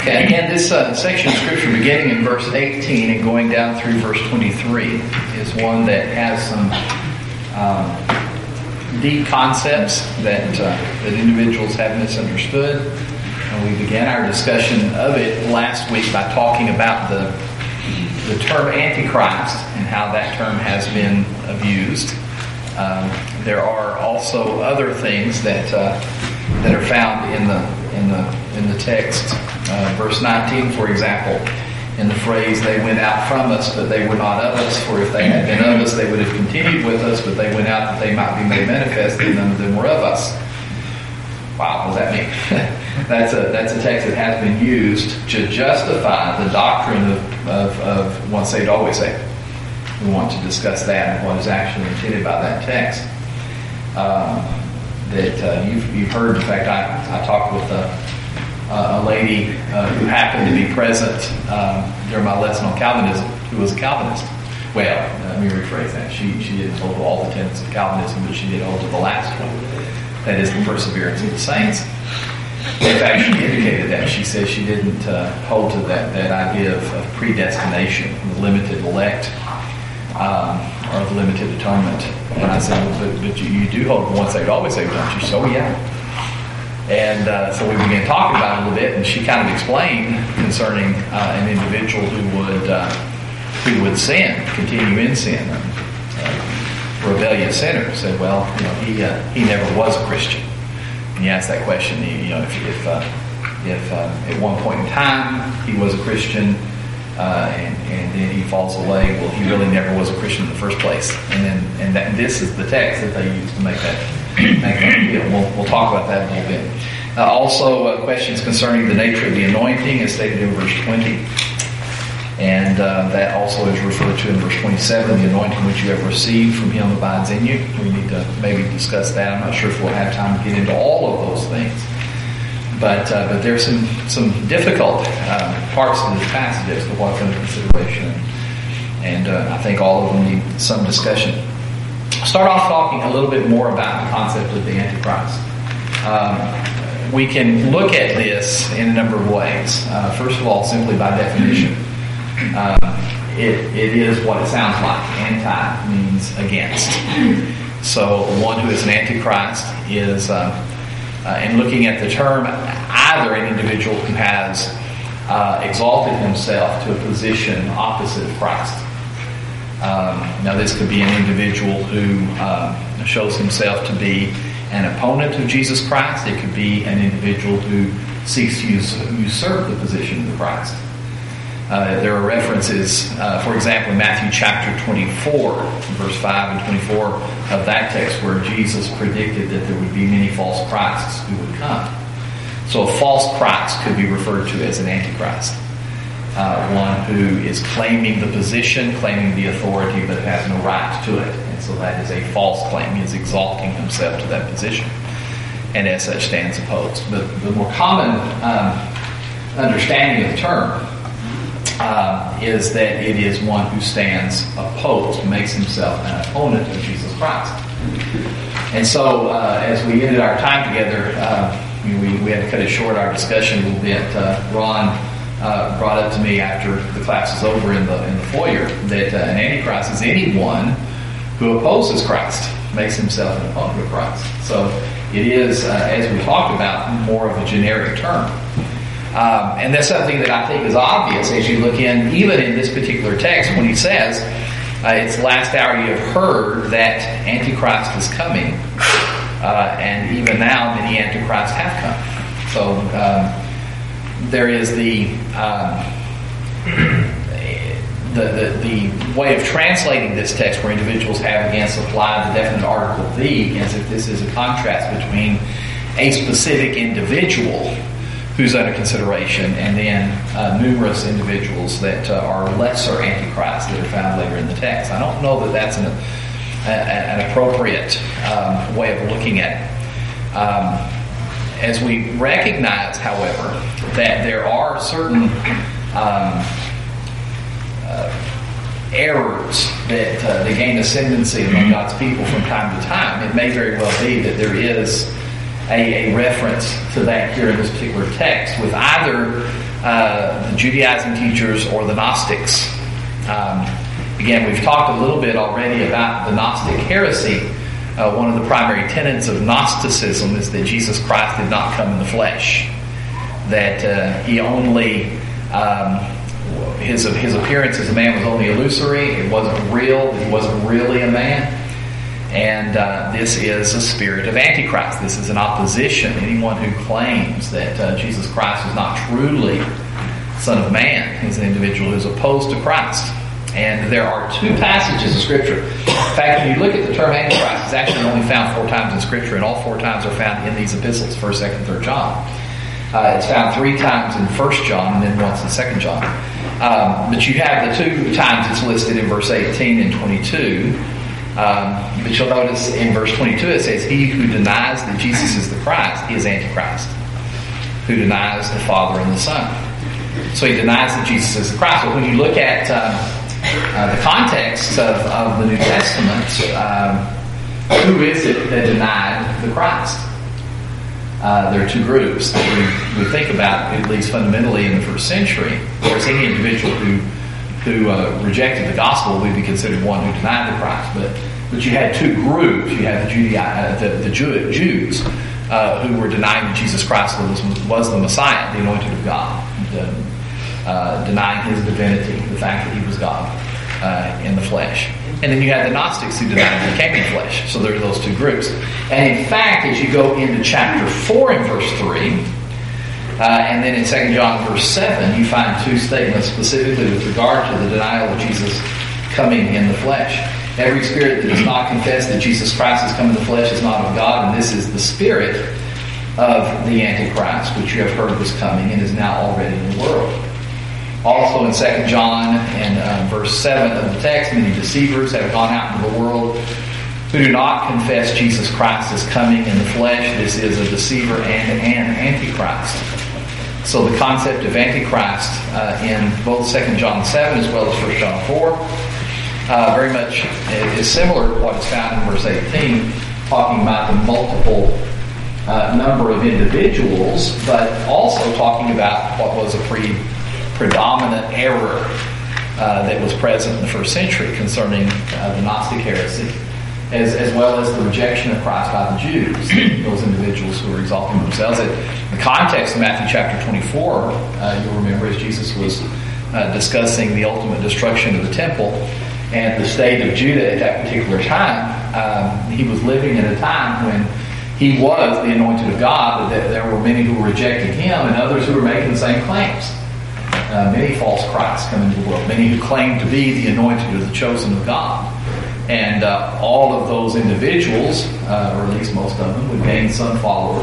Again, this section of Scripture, beginning in verse 18 and going down through verse 23, is one that has some deep concepts that individuals have misunderstood. And we began our discussion of it last week by talking about the term Antichrist and how that term has been abused. There are also other things that are found in the text. Verse 19, for example, in the phrase, "They went out from us, but they were not of us. For if they had been of us, they would have continued with us. But they went out that they might be made manifest, and none of them were of us." Wow, what does that mean? That's a text that has been used to justify the doctrine of once saved, always saved. We want to discuss that and what is actually intended by that text. You've heard. In fact, I talked with a lady who happened to be present during my lesson on Calvinism, who was a Calvinist. Well, let me rephrase that. She didn't hold to all the tenets of Calvinism, but she did hold to the last one. That is the perseverance of the saints. In fact, she indicated that. She said she didn't hold to that idea of predestination, the limited elect, or the limited atonement. And I said, but you do hold to once saved, always saved, don't you? So yeah. And so we began talking about it a little bit, and she kind of explained concerning an individual who would sin, continue in sin, rebellious sinner. Said, well, he never was a Christian. And you ask that question, if at one point in time he was a Christian, and then he falls away, well, he really never was a Christian in the first place. And this is the text that they use to make that deal. We'll talk about that in a little bit. Also, questions concerning the nature of the anointing is stated in verse 20. And that also is referred to in verse 27, the anointing which you have received from him abides in you. We need to maybe discuss that. I'm not sure if we'll have time to get into all of those things. But there's some difficult parts of this passage as to what's under consideration. And I think all of them need some discussion. Start off talking a little bit more about the concept of the Antichrist. We can look at this in a number of ways. First of all, simply by definition. It is what it sounds like. Anti means against. So one who is an Antichrist is, in looking at the term, either an individual who has exalted himself to a position opposite of Christ. Now this could be an individual who shows himself to be an opponent of Jesus Christ. It could be an individual who seeks to usurp the position of Christ. There are references, for example, in Matthew chapter 24, verse 5 and 24 of that text, where Jesus predicted that there would be many false Christs who would come. So a false Christ could be referred to as an Antichrist. One who is claiming the position, claiming the authority, but has no right to it. And so that is a false claim. He is exalting himself to that position, and as such stands opposed. But the more common understanding of the term is that it is one who stands opposed, makes himself an opponent of Jesus Christ. And so as we ended our time together, we had to cut it short, our discussion a little bit. Ron brought up to me after the class was over in the foyer that an Antichrist is anyone who opposes Christ, makes himself an opponent of Christ. So it is, as we talked about, more of a generic term. And that's something that I think is obvious as you look even in this particular text, when he says, it's the last hour you have heard that Antichrist is coming, and even now many Antichrists have come. So there is the way of translating this text where individuals have again supplied the definite article "the," as if this is a contrast between a specific individual who's under consideration, and then numerous individuals that are lesser antichrists that are found later in the text. I don't know that that's an appropriate way of looking at it. As we recognize, however, that there are certain errors that they gain ascendancy among God's people from time to time, it may very well be that there is a reference to that here in this particular text with either the Judaizing teachers or the Gnostics. Again, we've talked a little bit already about the Gnostic heresy. One of the primary tenets of Gnosticism is that Jesus Christ did not come in the flesh. That he only, his appearance as a man was only illusory. It wasn't real. He wasn't really a man. And this is a spirit of Antichrist. This is an opposition. Anyone who claims that Jesus Christ is not truly Son of Man is an individual who is opposed to Christ. And there are two passages of Scripture. In fact, when you look at the term Antichrist, it's actually only found 4 times in Scripture, and all 4 times are found in these epistles, 1st, 2nd, 3rd John. It's found 3 times in 1 John and then once in 2 John. But you have the 2 times it's listed in verse 18 and 22. But you'll notice in verse 22 it says, "He who denies that Jesus is the Christ is Antichrist, who denies the Father and the Son." So he denies that Jesus is the Christ. But when you look at the context of the New Testament, who is it that denied the Christ? There are 2 groups that we think about, at least fundamentally in the first century. Of course, any individual who rejected the gospel would be considered one who denied the Christ. But you had 2 groups. You had the Jews who were denying that Jesus Christ was the Messiah, the anointed of God, denying his divinity, the fact that he was God in the flesh. And then you had the Gnostics who denied he came in flesh. So there are those 2 groups. And in fact, as you go into chapter 4 and verse 3, and then in 2 John verse 7, you find 2 statements specifically with regard to the denial of Jesus coming in the flesh. Every spirit that does not confess that Jesus Christ has come in the flesh is not of God, and this is the spirit of the Antichrist, which you have heard was coming and is now already in the world. Also in 2 John and verse 7 of the text, many deceivers have gone out into the world who do not confess Jesus Christ as coming in the flesh. This is a deceiver and an Antichrist. So the concept of Antichrist in both 2 John 7 as well as 1 John 4 very much is similar to what is found in verse 18, talking about the multiple number of individuals, but also talking about what was a predominant error that was present in the first century concerning the Gnostic heresy, as well as the rejection of Christ by the Jews, those individuals who were exalting themselves. In the context of Matthew chapter 24, you'll remember as Jesus was discussing the ultimate destruction of the temple and the state of Judah at that particular time, he was living in a time when he was the anointed of God, but there were many who were rejecting him and others who were making the same claims. Many false Christs come into the world, many who claim to be the anointed or the chosen of God. And all of those individuals, or at least most of them, would gain some followers,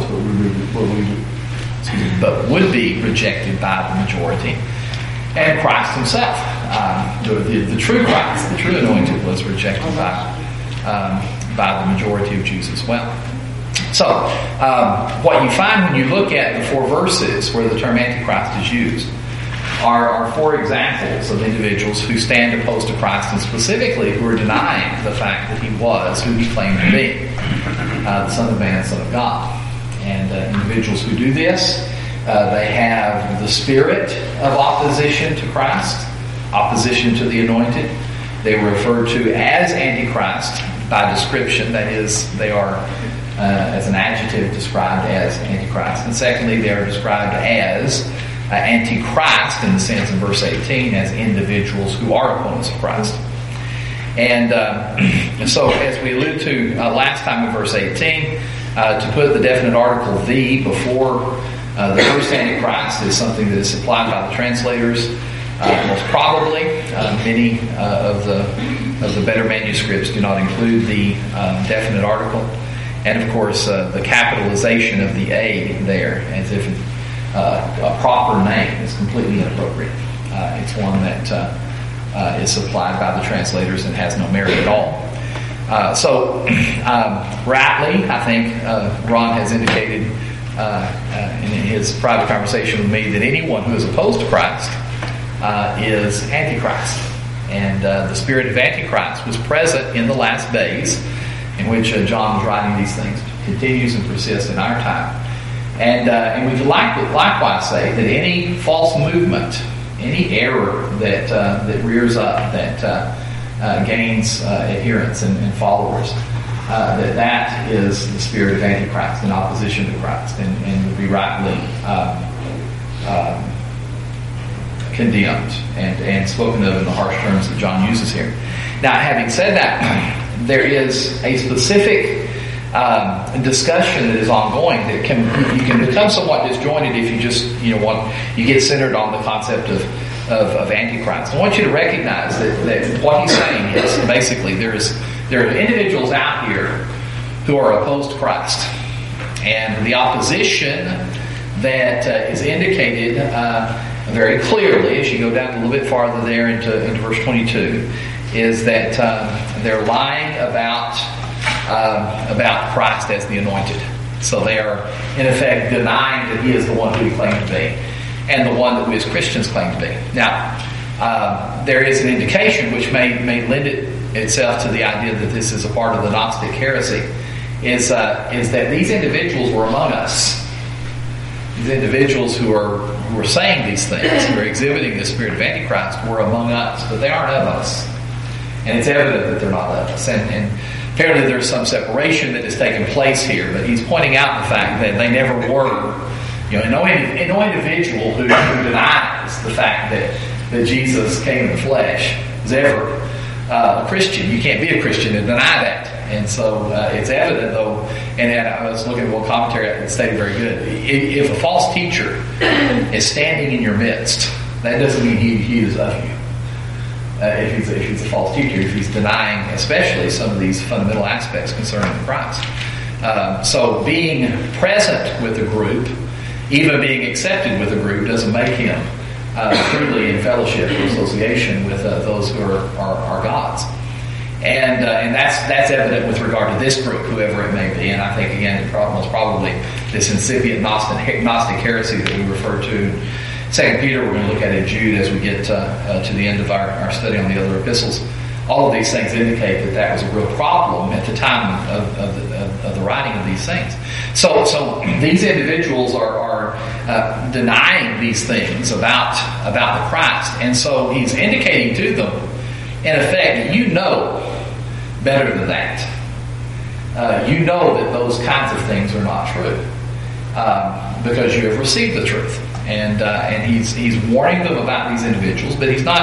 but would be rejected by the majority. And Christ himself, the true Christ, the true anointed, was rejected by the majority of Jews as well. So, what you find when you look at the 4 verses where the term Antichrist is used are 4 examples of individuals who stand opposed to Christ, and specifically who are denying the fact that he was who he claimed to be, the Son of Man, Son of God. And individuals who do this, they have the spirit of opposition to Christ, opposition to the anointed. They were referred to as Antichrist by description. That is, they are, as an adjective, described as Antichrist. And secondly, they are described as Antichrist in the sense in verse 18 as individuals who are opponents of Christ. And so, as we alluded to last time in verse 18, to put the definite article "the" before the first Antichrist is something that is supplied by the translators. Most probably, many of the better manuscripts do not include the definite article, and of course, the capitalization of the "a" there, as if a proper name, is completely inappropriate. It's one that is supplied by the translators and has no merit at all. So, rightly, I think Ron has indicated in his private conversation with me that anyone who is opposed to Christ is Antichrist. And the spirit of Antichrist was present in the last days in which John was writing these things, continues and persists in our time. And we could likewise say that any false movement, any error that rears up, that gains adherents and followers, that is the spirit of Antichrist in opposition to Christ, and would be rightly condemned and spoken of in the harsh terms that John uses here. Now, having said that, there is a specific discussion that is ongoing that you can become somewhat disjointed if you just you get centered on the concept of Antichrist. I want you to recognize that what he's saying is basically there are individuals out here who are opposed to Christ, and the opposition that is indicated very clearly as you go down a little bit farther there into verse 22 is that they're lying about Christ as the anointed. So they are in effect denying that he is the one who he claimed to be, and the one that we as Christians claim to be. Now, there is an indication which may lend itself to the idea that this is a part of the Gnostic heresy, is that these individuals were among us. These individuals who are saying these things, who are exhibiting the spirit of Antichrist, were among us, but they aren't of us. And it's evident that they're not of us. And apparently there's some separation that has taken place here, but he's pointing out the fact that they never were. No individual who denies the fact that Jesus came in the flesh is ever a Christian. You can't be a Christian and deny that. And so it's evident, though, and I was looking at one commentary that stated very good. If a false teacher is standing in your midst, that doesn't mean he is of you. If he's a false teacher, if he's denying especially some of these fundamental aspects concerning Christ. So being present with a group, even being accepted with a group, doesn't make him truly in fellowship or association with those who are God's. And that's evident with regard to this group, whoever it may be. And I think, again, it most probably this incipient Gnostic heresy that we refer to. 2 Peter, we're going to look at in Jude as we get to the end of our study on the other epistles. All of these things indicate that was a real problem at the time of the writing of these things. So these individuals are denying these things about the Christ. And so he's indicating to them, in effect, you know better than that. You know that those kinds of things are not true because you have received the truth. And he's warning them about these individuals, but he's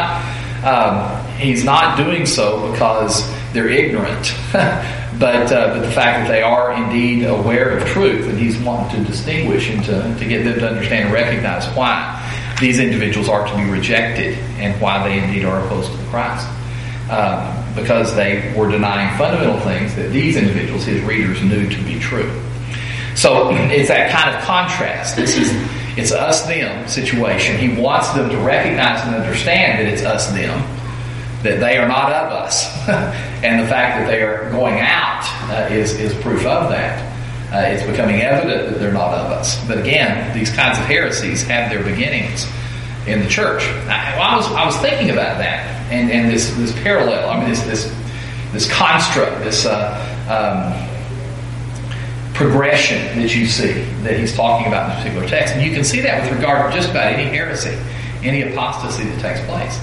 not doing so because they're ignorant, but the fact that they are indeed aware of truth, and he's wanting to distinguish and to get them to understand and recognize why these individuals are to be rejected and why they indeed are opposed to Christ. Because they were denying fundamental things that these individuals, his readers, knew to be true. So it's that kind of contrast. It's us-them situation. He wants them to recognize and understand that it's us-them, that they are not of us. And the fact that they are going out is proof of that. It's becoming evident that they're not of us. But again, these kinds of heresies have their beginnings in the church. I was thinking about that and this parallel. I mean, this construct, this progression that you see that he's talking about in this particular text, and you can see that with regard to just about any heresy, any apostasy that takes place.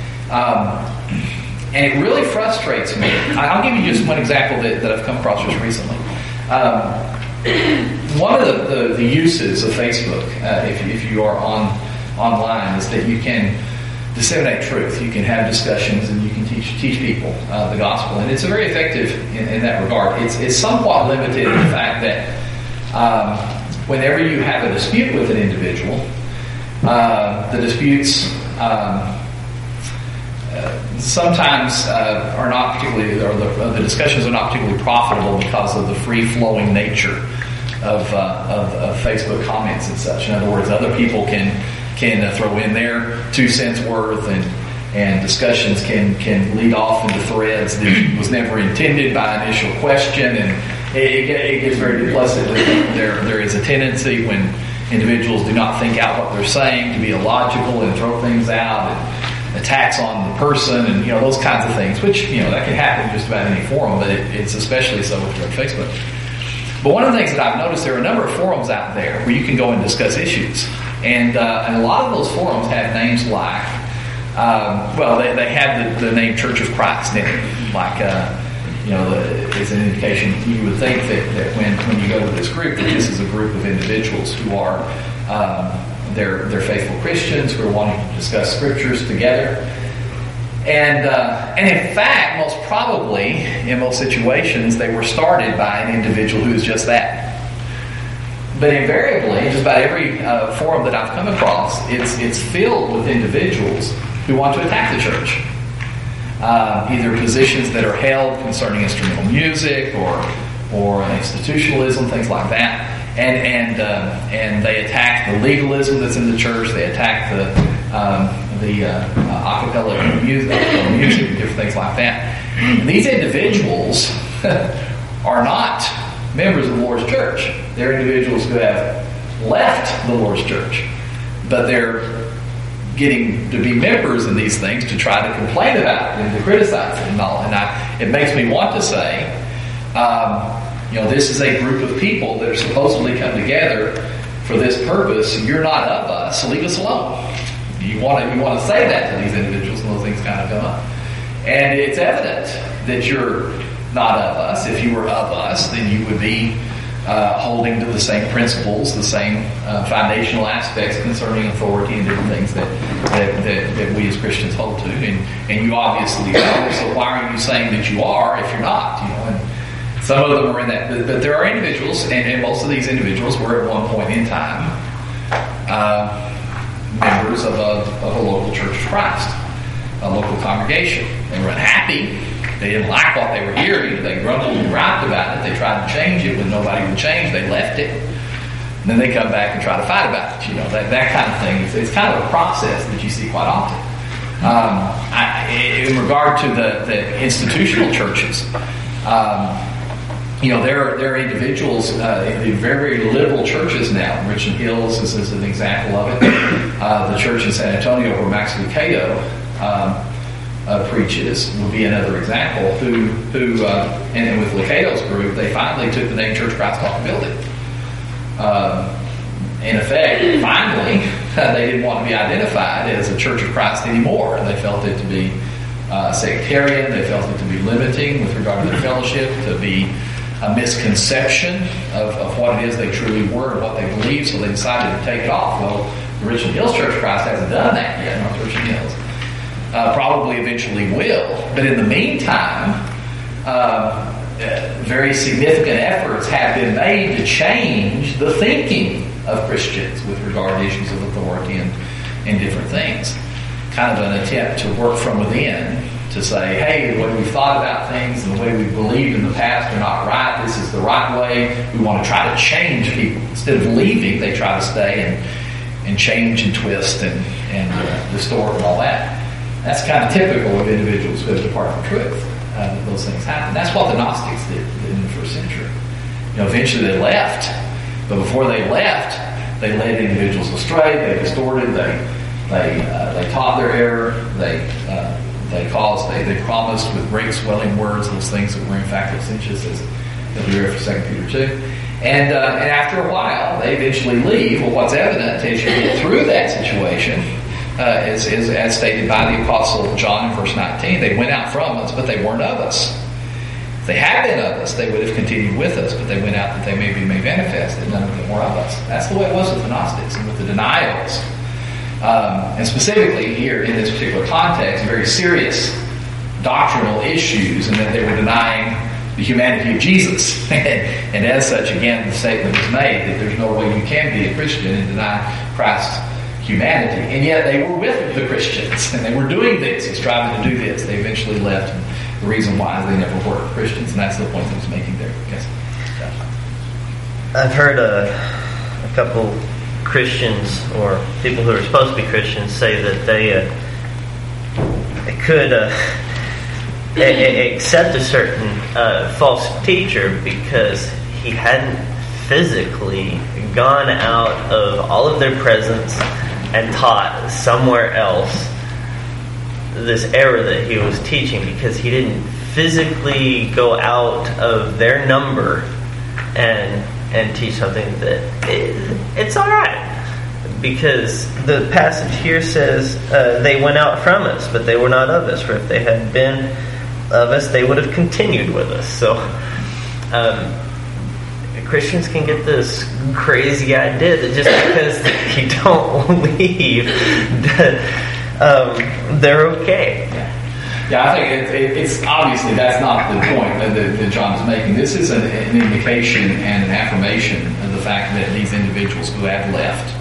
And it really frustrates me. I'll give you just one example that I've come across just recently. One of the uses of Facebook, if you are online, is that you can disseminate truth. You can have discussions and you can teach people the gospel, and it's very effective in that regard. It's somewhat limited in the fact that whenever you have a dispute with an individual, the disputes sometimes are not particularly, or the discussions are not particularly profitable because of the free-flowing nature of Facebook comments and such. In other words, other people can throw in their 2 cents worth, and discussions can lead off into threads that was never intended by initial question, and it gets very duplicitous. There is a tendency when individuals do not think out what they're saying to be illogical and throw things out, and attacks on the person, and those kinds of things, which that can happen in just about any forum, but it's especially so with Facebook. But one of the things that I've noticed, there are a number of forums out there where you can go and discuss issues. And a lot of those forums have names like, they have the name Church of Christ in it. Like, as an indication, you would think that when you go to this group, that this is a group of individuals who are, they're faithful Christians who are wanting to discuss scriptures together. And in fact, most probably, in most situations, they were started by an individual who is just that. But invariably, just about every forum that I've come across, it's filled with individuals who want to attack the church. Either positions that are held concerning instrumental music or institutionalism, things like that. And they attack the legalism that's in the church. They attack the a cappella music and different things like that. And these individuals are not members of the Lord's church. They're individuals who have left the Lord's church, but they're getting to be members in these things to try to complain about it and to criticize it and all. And it makes me want to say, this is a group of people that are supposedly come together for this purpose. You're not of us, so leave us alone. You want to say that to these individuals, and those things kind of come up. And it's evident that you're not of us. If you were of us, then you would be holding to the same principles, the same foundational aspects concerning authority and different things that we as Christians hold to. And you obviously know, so why are you saying that you are if you're not? And some of them are in that. But there are individuals, and most of these individuals were at one point in time members of a local Church of Christ, a local congregation. They were unhappy. They didn't like what they were hearing. They grumbled and griped about it. They tried to change it. When nobody would change, they left it. And then they come back and try to fight about it. That kind of thing. It's kind of a process that you see quite often. In regard to the institutional churches, there are individuals in the very, very liberal churches now. Richland Hills is an example of it. The church in San Antonio where Max Lucado preaches would be another example. And with Lucado's group, they finally took the name Church of Christ off the building. In effect, finally, they didn't want to be identified as a Church of Christ anymore. They felt it to be sectarian. They felt it to be limiting with regard to their fellowship, to be a misconception of what it is they truly were and what they believed, so they decided to take it off. Well, the Richland Hills Church of Christ hasn't done that yet, North Richland Hills. Probably eventually will. But in the meantime, very significant efforts have been made to change the thinking of Christians with regard to issues of authority and different things. Kind of an attempt to work from within to say, hey, the way we've thought about things and the way we've believed in the past are not right. This is the right way. We want to try to change people. Instead of leaving, they try to stay and change and twist and distort and all that. That's kind of typical of individuals who have departed from truth. Those things happen. That's what the Gnostics did in the first century. Eventually they left, but before they left, they led individuals astray. They distorted. They taught their error. They promised with great swelling words those things that were in fact licentious, as we read for 2 Peter 2. And after a while, they eventually leave. Well, what's evident is you get through that situation. As stated by the Apostle John in verse 19, they went out from us, but they weren't of us. If they had been of us, they would have continued with us, but they went out that they may be made manifest, that none of them were of us. That's the way it was with the Gnostics and with the denials. And specifically here in this particular context, very serious doctrinal issues, and that they were denying the humanity of Jesus. And as such, again, the statement is made that there's no way you can be a Christian and deny Christ's humanity. And yet they were with the Christians, and they were doing this and striving to do this. They eventually left, and the reason why is they never were Christians, and that's the point that was making there. Yes. I've heard a couple Christians, or people who are supposed to be Christians, say that they could accept a certain false teacher because he hadn't physically gone out of all of their presence and taught somewhere else this error that he was teaching, because he didn't physically go out of their number and teach something that it's all right. Because the passage here says they went out from us, but they were not of us. For if they had been of us, they would have continued with us. So Christians can get this crazy idea that just because they don't believe that they're okay. Yeah, I think it's obviously that's not the point that John is making. This is an indication and an affirmation of the fact that these individuals who have left,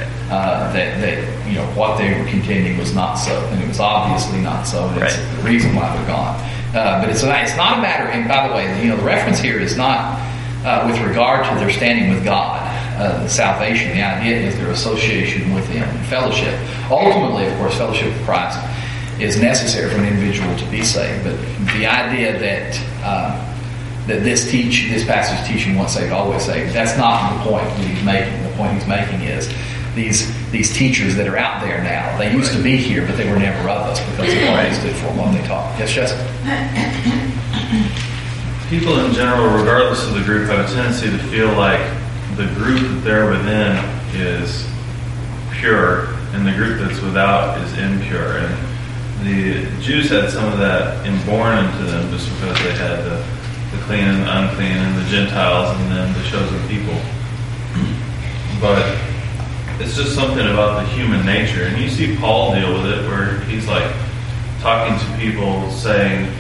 that what they were contending was not so, and it was obviously not so. And it's the reason why they're gone. But it's not a matter. And by the way, the reference here is not with regard to their standing with God. The salvation, the idea is their association with Him and fellowship. Ultimately, of course, fellowship with Christ is necessary for an individual to be saved. But the idea that this passage teaching once saved, always saved, that's not the point that he's making. The point he's making is these teachers that are out there now, they used to be here, but they were never of us because of what they stood for and what they taught. Yes, Jessica? People in general, regardless of the group, have a tendency to feel like the group that they're within is pure and the group that's without is impure. And the Jews had some of that inborn into them just because they had the clean and the unclean and the Gentiles and then the chosen people. But it's just something about the human nature. And you see Paul deal with it where he's like talking to people saying,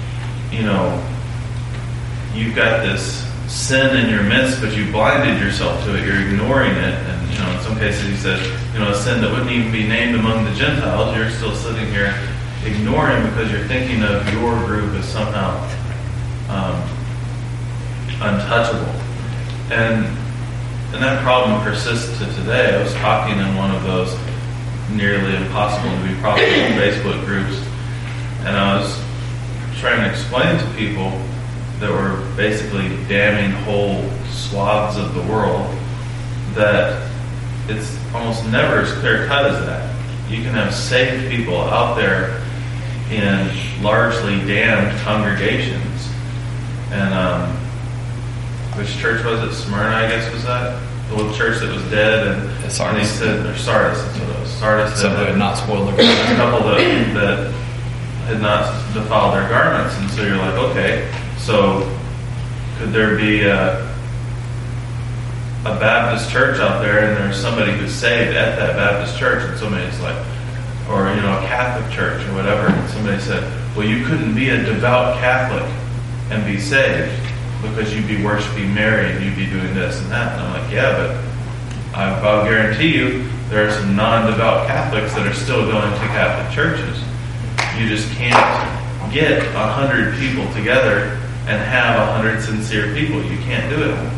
you've got this sin in your midst, but you blinded yourself to it. You're ignoring it. And, in some cases he says, a sin that wouldn't even be named among the Gentiles, you're still sitting here ignoring because you're thinking of your group as somehow untouchable. And that problem persists to today. I was talking in one of those nearly impossible to be profitable Facebook groups, and I was trying to explain to people that were basically damning whole swaths of the world that it's almost never as clear-cut as that. You can have saved people out there in largely damned congregations. And which church was it? Smyrna, I guess, was that? The little church that was dead, and Sardis. They said, or Sardis, that's what it was. Sardis. Some that had not spoiled their garments. A couple that had not defiled their garments, and so you're like, okay, so could there be a Baptist church out there, and there's somebody who's saved at that Baptist church, and somebody's like, or a Catholic church or whatever, and somebody said, well, you couldn't be a devout Catholic and be saved because you'd be worshiping Mary and you'd be doing this and that. And I'm like, yeah, but I'll guarantee you there are some non-devout Catholics that are still going to Catholic churches. You just can't get 100 people together and have 100 sincere people. You can't do it.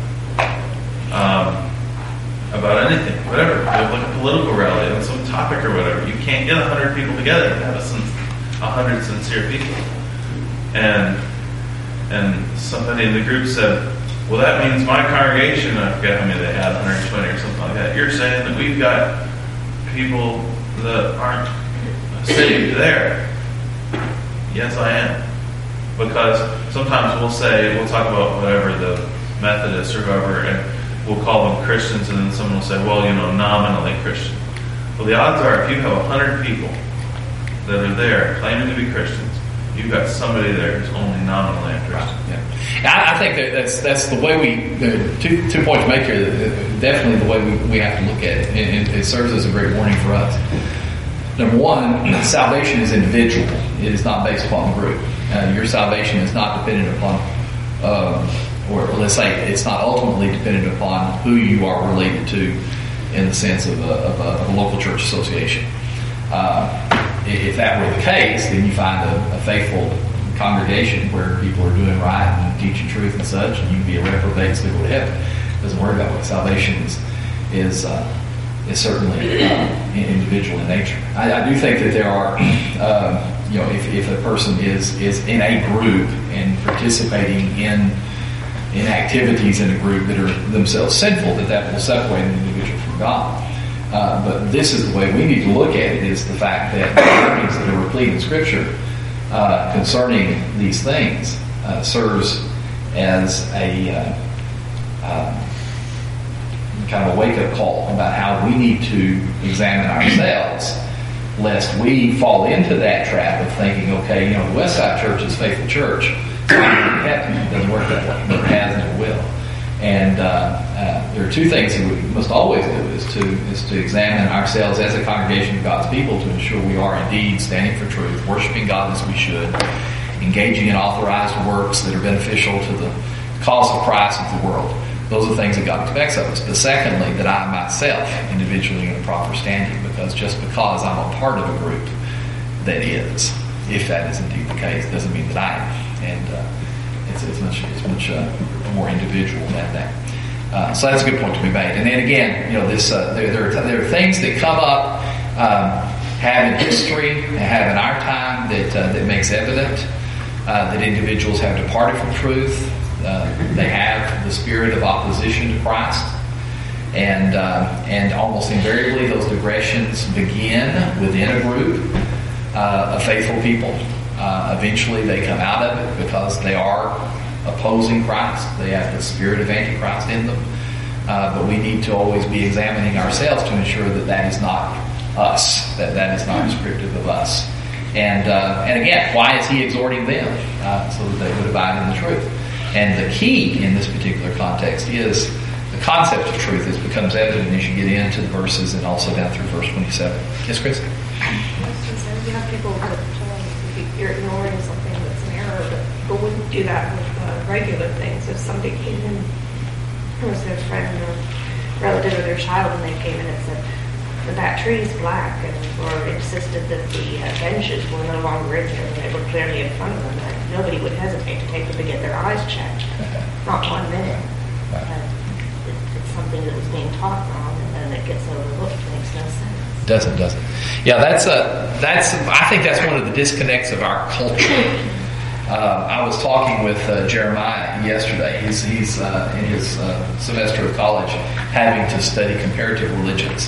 About anything, whatever. You have like a political rally on some topic or whatever. You can't get 100 people together and have 100 sincere people. And somebody in the group said, well, that means my congregation, I forget how many they had, 120 or something like that. You're saying that we've got people that aren't saved there. Yes, I am. Because sometimes we'll talk about whatever, the Methodists or whoever, and we'll call them Christians, and then someone will say, well, nominally Christian. Well, the odds are if you have 100 people that are there claiming to be Christians, you've got somebody there who's only nominally a Christian. Right. Yeah. I think that's the way the two points make here, definitely the way we have to look at it. And it serves as a great warning for us. Number one, salvation is individual. It is not based upon the group. Your salvation is not dependent upon, or let's say it's not ultimately dependent upon who you are related to in the sense of a local church association. If that were the case, then you find a faithful congregation where people are doing right and teaching truth and such, and you can be a reprobate and still go to heaven. It doesn't worry about what salvation is certainly individual in nature. I do think that there are, if a person is in a group and participating in activities in a group that are themselves sinful, that will separate an individual from God. But this is the way we need to look at it, is the fact that the warnings that are replete in Scripture concerning these things serves as kind of a wake-up call about how we need to examine ourselves, lest we fall into that trap of thinking, okay, the Westside Church is faithful church. It doesn't work that way. Never has, never will. And there are two things that we must always do: is to examine ourselves as a congregation of God's people to ensure we are indeed standing for truth, worshiping God as we should, engaging in authorized works that are beneficial to the cause of Christ and the world. Those are things that God expects of us. But secondly, that I myself individually in a proper standing, because just because I'm a part of a group that is, if that is indeed the case, doesn't mean that I am. And it's much more individual than that. So that's a good point to be made. And then again, there are things that come up, have in history, have in our time that makes evident that individuals have departed from truth. They have the spirit of opposition to Christ, and almost invariably those digressions begin within a group of faithful people. Eventually they come out of it because they are opposing Christ. They have the spirit of Antichrist in them. But we need to always be examining ourselves to ensure that is not us, that is not descriptive of us. And again, why is he exhorting them? So that they would abide in the truth. And the key in this particular context is the concept of truth as becomes evident as you get into the verses and also down through verse 27. Yes, Chris? You have people that you're ignoring something that's an error, but people wouldn't do that with regular things. If somebody came in, it was their friend or relative or their child, and they came in and said, the back tree is black, or insisted that the benches were no longer in there, and they were clearly in front of them, and nobody would hesitate to take them to get their eyes checked. Not 1 minute. It's something that was being taught wrong, and then it gets overlooked. It makes no sense. Doesn't. Yeah, that's. I think that's one of the disconnects of our culture. I was talking with Jeremiah yesterday. He's in his semester of college, having to study comparative religions.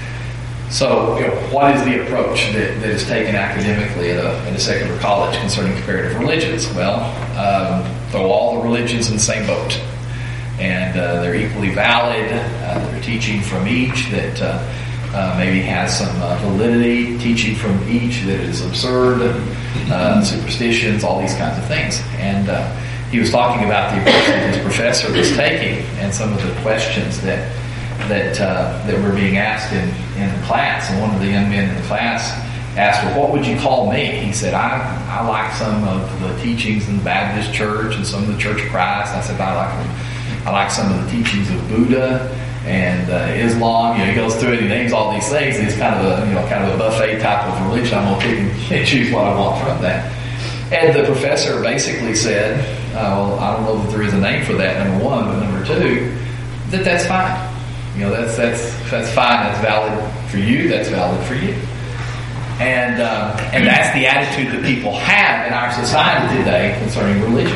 So, what is the approach that is taken academically at a secular college concerning comparative religions? Well, throw all the religions in the same boat, and they're equally valid. They're teaching from each that maybe has some validity, teaching from each that is absurd, superstitions, all these kinds of things. And he was talking about the approach that his professor was taking and some of the questions that were being asked in the class. And one of the young men in the class asked, well, what would you call me? He said, I like some of the teachings in the Baptist Church and some of the Church of Christ. I said, I like some of the teachings of Buddha and Islam. He goes through it, he names all these things. It's kind of a buffet type of religion. I'm going to pick and choose what I want from that. And the professor basically said, well, I don't know that there is a name for that, number one, but number two, that's fine. That's fine. That's valid for you. That's valid for you. And that's the attitude that people have in our society today concerning religion.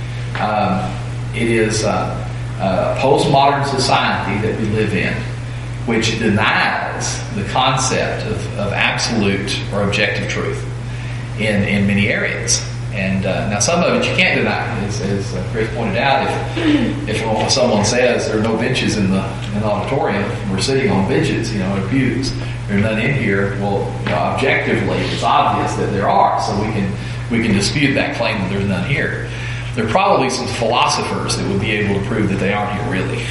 It is a postmodern society that we live in, which denies the concept of absolute or objective truth in many areas. And now some of it you can't deny. As Chris pointed out, if someone says there are no benches in the auditorium, we're sitting on benches, or pews, there are none in here, well, objectively it's obvious that there are, so we can dispute that claim that there's none here. There are probably some philosophers that would be able to prove that they aren't here really.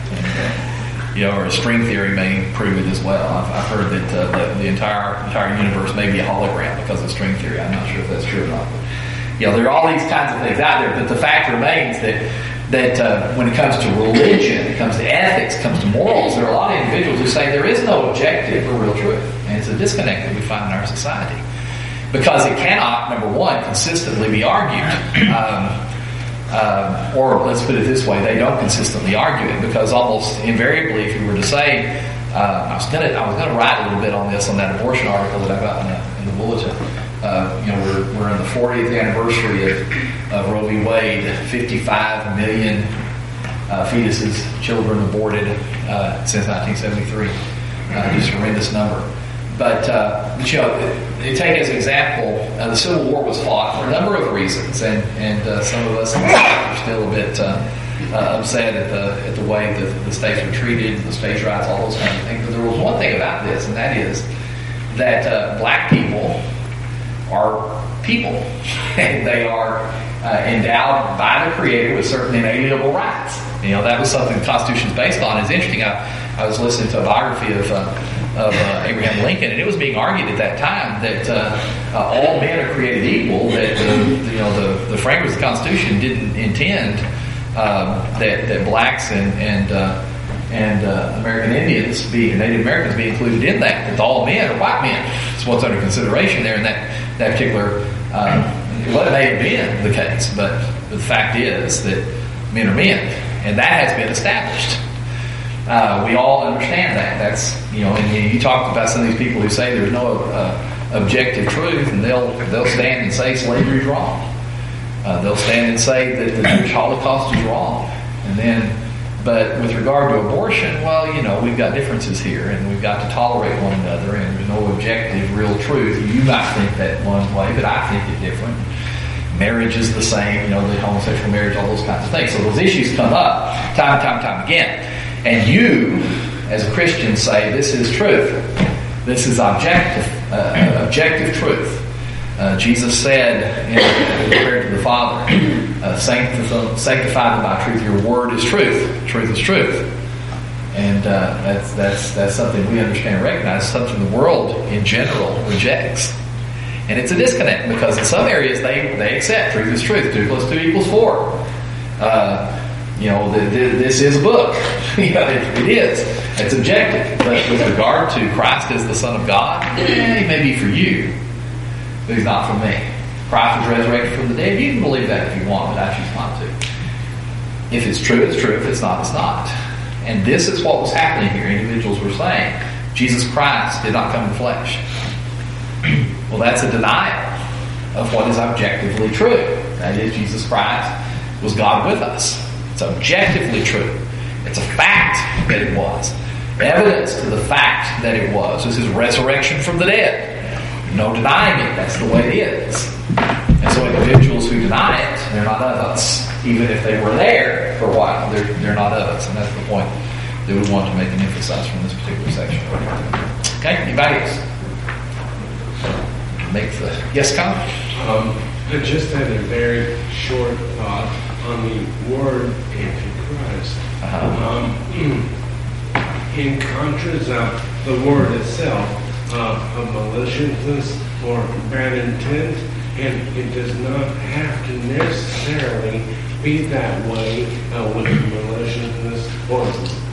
And, or string theory may prove it as well. I've heard that the entire universe may be a hologram because of string theory. I'm not sure if that's true or not. But, there are all these kinds of things out there, but the fact remains that when it comes to religion, it comes to ethics, it comes to morals, there are a lot of individuals who say there is no objective or real truth. And it's a disconnect that we find in our society. Because it cannot, number one, consistently be argued. Or let's put it this way, they don't consistently argue it, because almost invariably, if you were to say, I was going to write a little bit on this on that abortion article that I got in the bulletin. We're in the 40th anniversary of Roe v. Wade. 55 million fetuses, children aborted since 1973. Just a horrendous number. But you take as an example, the Civil War was fought for a number of reasons, and some of us are still a bit upset at the way that the states were treated, the states' rights, all those kinds of things. But there was one thing about this, and that is that black people are people, and they are endowed by the Creator with certain inalienable rights. That was something the Constitution is based on. It's interesting. I was listening to a biography of Abraham Lincoln, and it was being argued at that time that all men are created equal. That the framers of the Constitution didn't intend that blacks and American Indians, Native Americans, be included in that. That all men are white men. That's what's under consideration there in that particular. Well, it may have been the case, but the fact is that men are men, and that has been established. We all understand that. That's and you talked about some of these people who say there's no objective truth, and they'll stand and say slavery is wrong. They'll stand and say that the Jewish Holocaust is wrong, but with regard to abortion, well, we've got differences here, and we've got to tolerate one another, and there's no objective, real truth. You might think that one way, but I think it different. Marriage is the same, the homosexual marriage, all those kinds of things. So those issues come up time and time again. And you, as a Christian, say this is truth. This is objective truth. Jesus said in the prayer to the Father, sanctify them by truth. Your word is truth. Truth is truth. And that's something we understand and recognize, something the world in general rejects. And it's a disconnect because in some areas they accept truth is truth. 2 + 2 = 4. This is a book. It is. It's objective. But with regard to Christ as the Son of God, he may be for you, but he's not for me. Christ was resurrected from the dead. You can believe that if you want, but I choose not to. If it's true, it's true. If it's not, it's not. And this is what was happening here. Individuals were saying, Jesus Christ did not come in flesh. Well, that's a denial of what is objectively true. That is, Jesus Christ was God with us. It's objectively true. It's a fact that it was. Evidence to the fact that it was is his resurrection from the dead. No denying it. That's the way it is. And so individuals who deny it, they're not of us. Even if they were there for a while, they're not of us. And that's the point that we want to make and emphasize from this particular section. Okay? Anybody else? Yes, Colin? I just had a very short thought on the word Antichrist. In contrast of the word itself, of maliciousness or bad intent, and it does not have to necessarily be that way with maliciousness or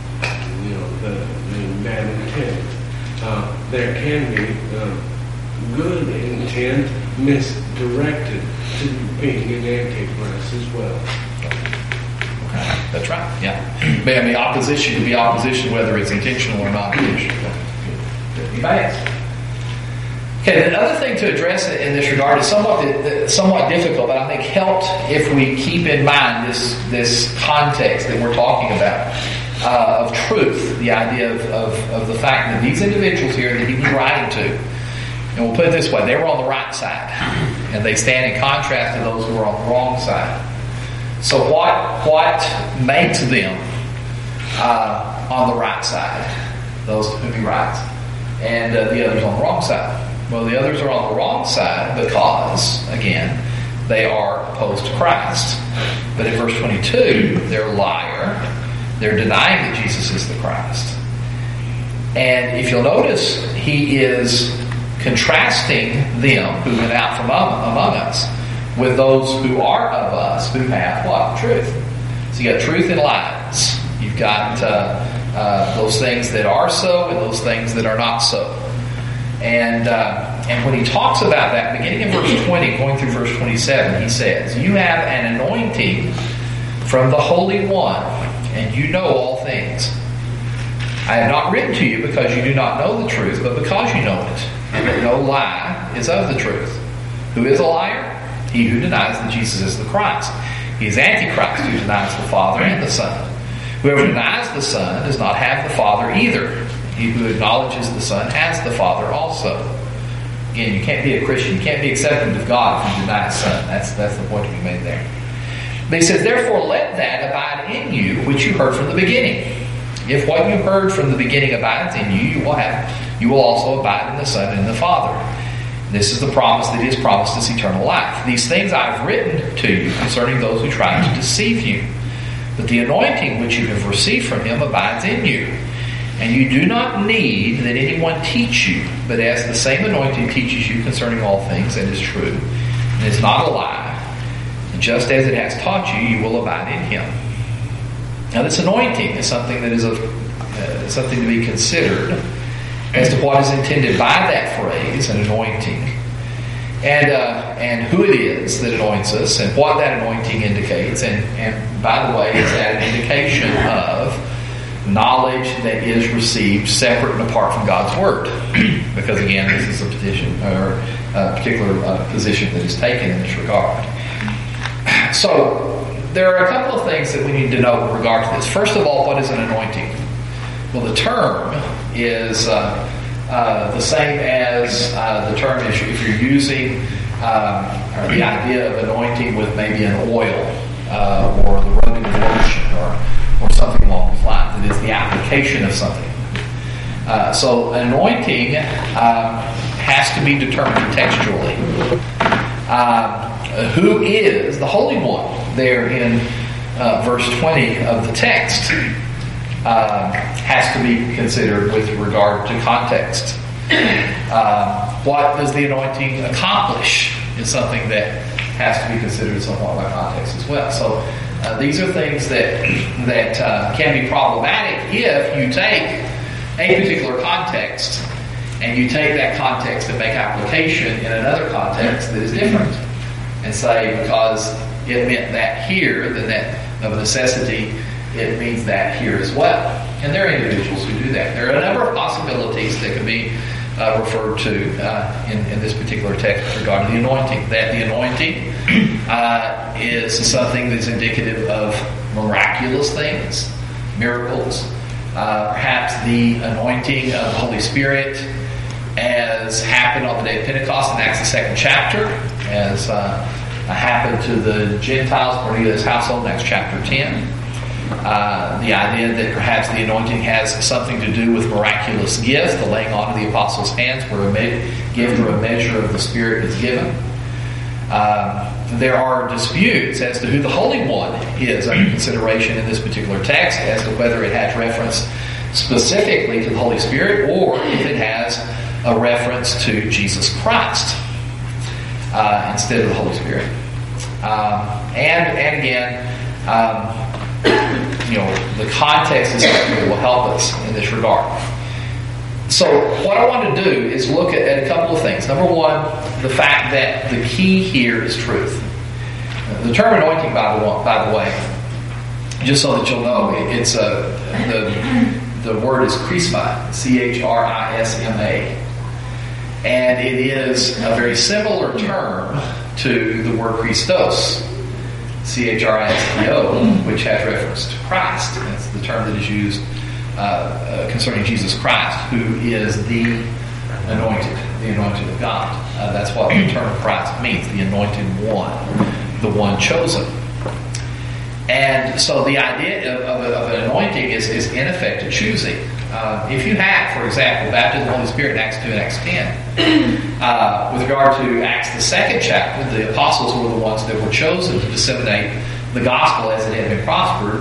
the bad intent. There can be good intent misdirected to being an antichrist as well. That's right, yeah. Opposition can be opposition whether it's intentional or not intentional. Anybody else? Okay, the other thing to address in this regard is somewhat difficult, but I think helped if we keep in mind this context that we're talking about of truth, the idea of the fact that these individuals here that he was writing to, and we'll put it this way, they were on the right side, and they stand in contrast to those who are on the wrong side. So what makes them on the right side, those to whom he writes, and the others on the wrong side? Well, the others are on the wrong side because, again, they are opposed to Christ. But in verse 22, they're a liar. They're denying that Jesus is the Christ. And if you'll notice, he is contrasting them who went out from among us with those who are of us who have what? Truth. So you got truth and lies. You've got those things that are so and those things that are not so. And when he talks about that, beginning in verse 20, going through verse 27, he says, "You have an anointing from the Holy One, and you know all things. I have not written to you because you do not know the truth, but because you know it, and that no lie is of the truth. Who is a liar? He who denies that Jesus is the Christ. He is Antichrist who denies the Father and the Son. Whoever denies the Son does not have the Father either. He who acknowledges the Son has the Father also." Again, you can't be a Christian. You can't be accepted of God if you deny the Son. That's the point to be made there. But he says, therefore let that abide in you which you heard from the beginning. If what you heard from the beginning abides in you, you will also abide in the Son and in the Father. This is the promise that He has promised us eternal life. These things I have written to you concerning those who try to deceive you. But the anointing which you have received from Him abides in you. And you do not need that anyone teach you, but as the same anointing teaches you concerning all things and is true, and is not a lie, and just as it has taught you, you will abide in Him. Now this anointing is something that is something to be considered as to what is intended by that phrase, an anointing, and who it is that anoints us, and what that anointing indicates. And by the way, is that an indication of knowledge that is received separate and apart from God's Word? Because again, this is a petition or a particular position that is taken in this regard. So there are a couple of things that we need to know with regard to this. First of all, what is an anointing? Well, the term is the same as the term if you're using or the idea of anointing with maybe an oil or the rubbing of lotion or something along those lines. It is the application of something. So anointing has to be determined contextually. Who is the Holy One? There in verse 20 of the text has to be considered with regard to context. What does the anointing accomplish is something that has to be considered somewhat by context as well. So these are things that can be problematic if you take a particular context and you take that context and make application in another context that is different, and say because it meant that here, then that of necessity it means that here as well. And there are individuals who do that. There are a number of possibilities that can be referred to in this particular text with regard to the anointing. That the anointing is something that is indicative of miraculous things, miracles. Perhaps the anointing of the Holy Spirit as happened on the day of Pentecost in Acts the 2nd chapter, as happened to the Gentiles, Cornelius' household in Acts chapter 10. The idea that perhaps the anointing has something to do with miraculous gifts, the laying on of the apostles' hands where a gift or a measure of the Spirit is given. There are disputes as to who the Holy One is under consideration in this particular text, as to whether it has reference specifically to the Holy Spirit or if it has a reference to Jesus Christ instead of the Holy Spirit. And again, the context is something that will help us in this regard. So what I want to do is look at a couple of things. Number one, the fact that the key here is truth. The term anointing, by the way, just so that you'll know, it's the word is charisma, Chrisma, and it is a very similar term to the word Christos, Christo, which has reference to Christ. It's the term that is used concerning Jesus Christ, who is the anointed of God. That's what the term Christ means, the anointed one, the one chosen. And so the idea of an anointing is in effect a choosing. If you have, for example, baptism of the Holy Spirit in Acts 2 and Acts 10, with regard to Acts the 2nd chapter, the apostles were the ones that were chosen to disseminate the gospel as it had been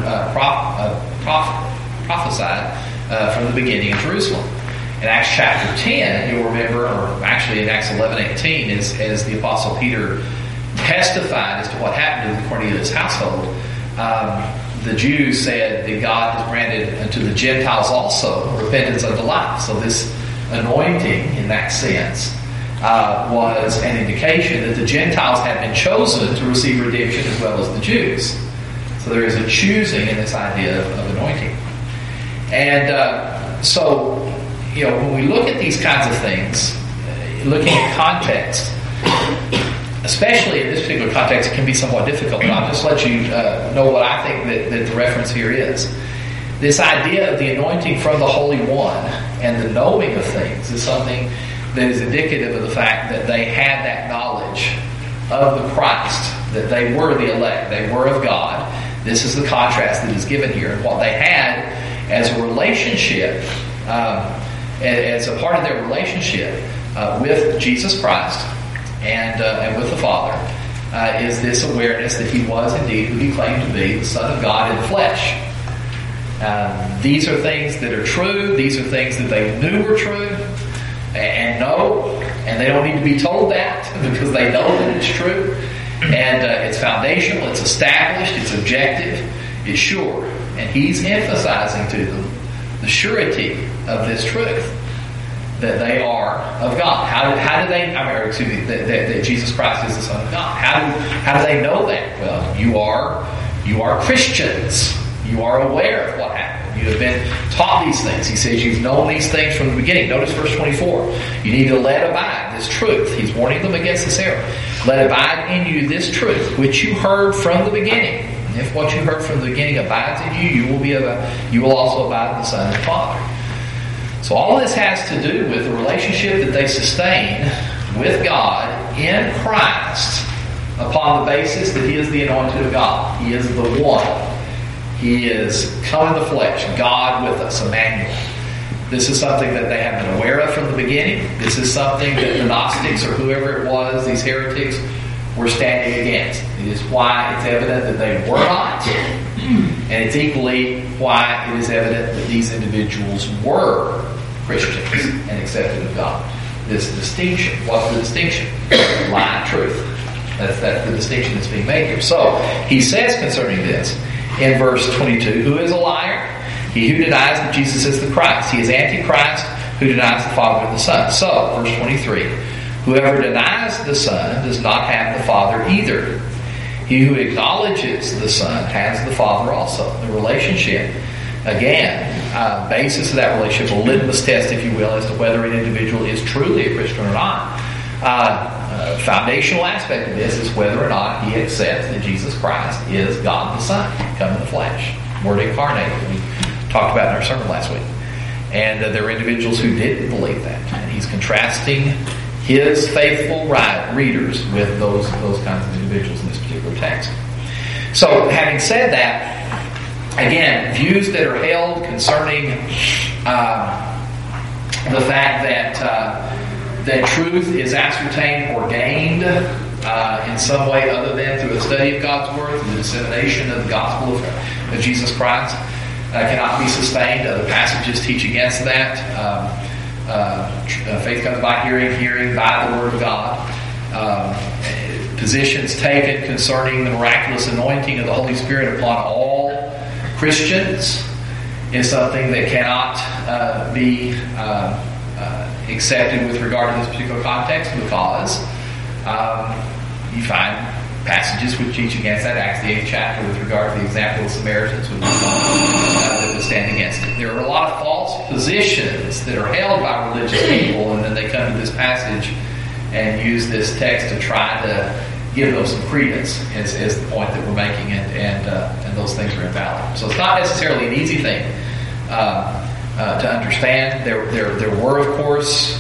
prophesied from the beginning in Jerusalem. In Acts chapter 10, you'll remember, or actually in Acts 11:18, as the apostle Peter testified as to what happened to the Cornelius household, the Jews said that God has granted unto the Gentiles also repentance unto life. So this anointing, in that sense, was an indication that the Gentiles had been chosen to receive redemption as well as the Jews. So there is a choosing in this idea of anointing. And so, when we look at these kinds of things, looking at context, especially in this particular context, it can be somewhat difficult, but I'll just let you know what I think that the reference here is. This idea of the anointing from the Holy One and the knowing of things is something that is indicative of the fact that they had that knowledge of the Christ, that they were the elect, they were of God. This is the contrast that is given here. And what they had as a relationship, as a part of their relationship with Jesus Christ and with the Father, is this awareness that He was indeed who He claimed to be, the Son of God in the flesh. These are things that are true. These are things that they knew were true and know, and they don't need to be told that because they know that it's true. And it's foundational, it's established, it's objective, it's sure. And He's emphasizing to them the surety of this truth, that they are of God. How do they? That Jesus Christ is the Son of God. How do they know that? Well, you are Christians. You are aware of what happened. You have been taught these things. He says you've known these things from the beginning. Notice verse 24. You need to let abide this truth. He's warning them against this error. Let abide in you this truth, which you heard from the beginning. And if what you heard from the beginning abides in you, you will also abide in the Son and the Father. So all this has to do with the relationship that they sustain with God in Christ upon the basis that He is the anointed of God. He is the one. He is come in the flesh, God with us, Emmanuel. This is something that they have been aware of from the beginning. This is something that the Gnostics or whoever it was, these heretics, were standing against. It is why it's evident that they were not. And it's equally why it is evident that these individuals were Christians and accepted of God. This distinction. What's the distinction? Lie and truth. That's the distinction that's being made here. So, he says concerning this, in verse 22, who is a liar? He who denies that Jesus is the Christ. He is Antichrist who denies the Father and the Son. So, verse 23, whoever denies the Son does not have the Father either. He who acknowledges the Son has the Father also. The relationship, again, basis of that relationship, a litmus test, if you will, as to whether an individual is truly a Christian or not. Foundational aspect of this is whether or not he accepts that Jesus Christ is God the Son, come in the flesh, Word incarnated. We talked about in our sermon last week. And there are individuals who didn't believe that. And he's contrasting his faithful readers with those kinds of individuals in this particular text. So, having said that, again, views that are held concerning the fact that truth is ascertained or gained in some way other than through a study of God's Word, through the dissemination of the gospel of Jesus Christ, cannot be sustained. Other passages teach against that. Faith comes by hearing, hearing by the Word of God. Positions taken concerning the miraculous anointing of the Holy Spirit upon all Christians is something that cannot be accepted with regard to this particular context, because you find passages which teach against that. Acts the 8th chapter with regard to the example of the Samaritans would be that would stand against it. There are a lot of false positions that are held by religious people, and then they come to this passage and use this text to try to give those some credence, is the point that we're making, and those things are invalid. So it's not necessarily an easy thing to understand. There were, of course,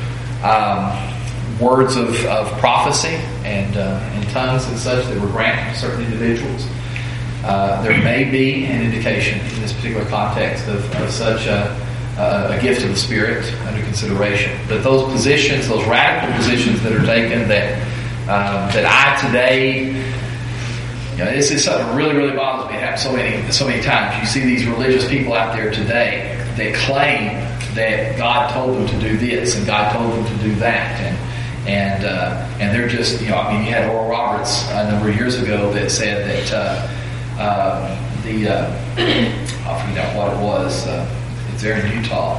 words of prophecy and tongues and such that were granted to certain individuals. There may be an indication in this particular context of such a gift of the Spirit under consideration. But those positions, those radical positions that are taken, that I today, this is something that really, really bothers me. It happens so many times. You see these religious people out there today that claim that God told them to do this and God told them to do that, and they're just, you had Oral Roberts a number of years ago that said that I forget what it was. It's there in Utah.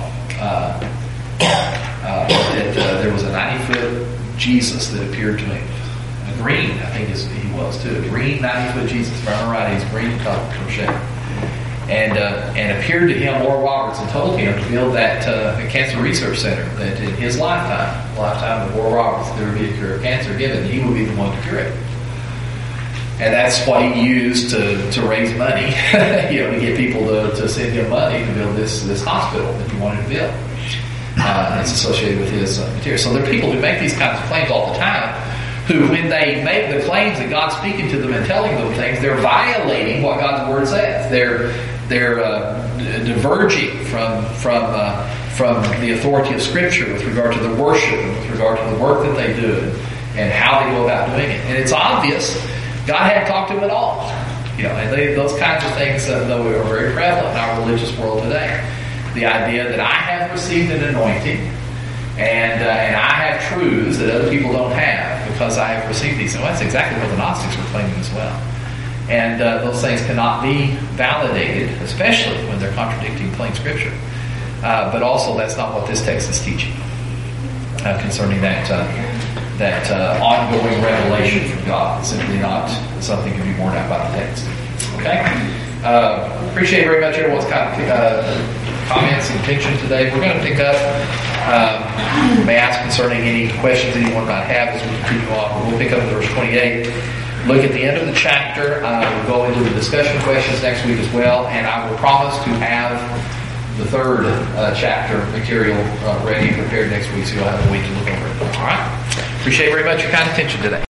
That there was a 90-foot Jesus that appeared to him. A green, I think he was too. A green 90-foot Jesus. If I remember right, he's green crochet. And appeared to him, Oral Roberts, and told him to build that cancer research center. That in his lifetime of Oral Roberts, there would be a cure of cancer given. He would be the one to cure it. And that's what he used to raise money, to get people to send him money to build this hospital that he wanted to build. It's associated with his material. So there are people who make these kinds of claims all the time who, when they make the claims that God's speaking to them and telling them things, they're violating what God's Word says. They're diverging from the authority of Scripture with regard to the worship and with regard to the work that they do and how they go about doing it. And it's obvious God hadn't talked to them at all. And those kinds of things, though, are very prevalent in our religious world today. The idea that I have received an anointing and I have truths that other people don't have because I have received these. And that's exactly what the Gnostics were claiming as well. And those things cannot be validated, especially when they're contradicting plain Scripture. But also, that's not what this text is teaching concerning that ongoing revelation from God. It's simply not something can be borne out by the text. Okay? Appreciate very much everyone's comments and attention today. We're going to pick up, may ask concerning any questions anyone might have as we continue on. We'll pick up in verse 28. Look at the end of the chapter. We'll go into the discussion questions next week as well, and I will promise to have the third chapter material ready and prepared next week, so you'll have a week to look over it. All right? Appreciate very much your kind attention today.